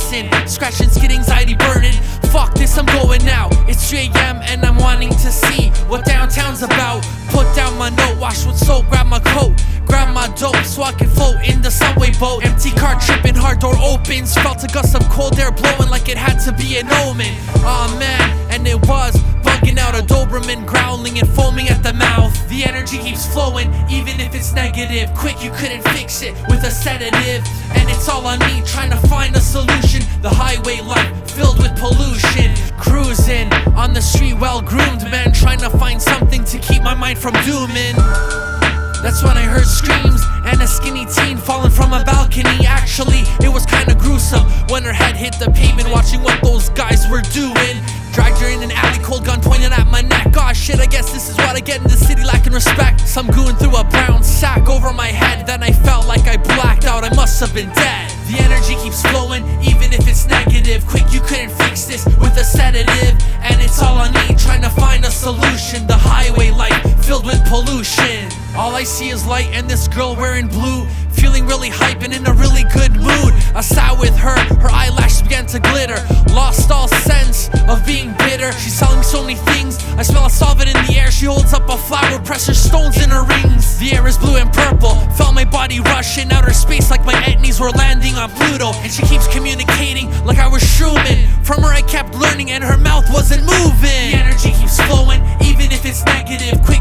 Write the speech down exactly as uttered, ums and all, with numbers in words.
listen. Scratching, skid, anxiety burning. Fuck this, I'm going now. It's three A M and I'm wanting to see what downtown's about. Put down my note, wash with soap, grab my coat, grab my dope so I can float in the subway boat. Empty car tripping, hard door opens. Felt a gust of cold air blowing like it had to be an omen. Aw oh, man, and it was bugging out a Doberman, growling and foaming at the mouth. The energy keeps flowing, even if it's negative. Quick, you couldn't fix it with a sedative. And it's all on me, trying to find a solution. The highway life filled with pollution. Cruising on the street, well groomed man, trying to find something to keep my mind from dooming. That's when I heard screams and a skinny teen falling from a balcony. Actually, it was kinda gruesome when her head hit the pavement, watching what those guys were doing. Dragged her in an alley, cold gun pointed at my neck. Aw shit, I guess this is what I get in the city, lacking respect. Some goon threw a brown sack over my head, then I felt like I blacked out, I must have been dead. The energy keeps flowing, even if it's negative. Quick, you couldn't fix this with a sedative. And it's all on me, trying to find a solution. The highway light filled with pollution. All I see is light and this girl wearing blue, feeling really hype and in a really good mood. I sat with her, her eyelashes began to glitter. Lost all sense of being bitter. She's telling me so many things, I smell a solvent in the air. She holds up a flower, precious stones in her rings. The air is blue and purple, felt my body rush in outer space like my etnies were landing on Pluto. And she keeps communicating like I was Truman. From her I kept learning and her mouth wasn't moving. The energy keeps flowing, even if it's negative. Quick,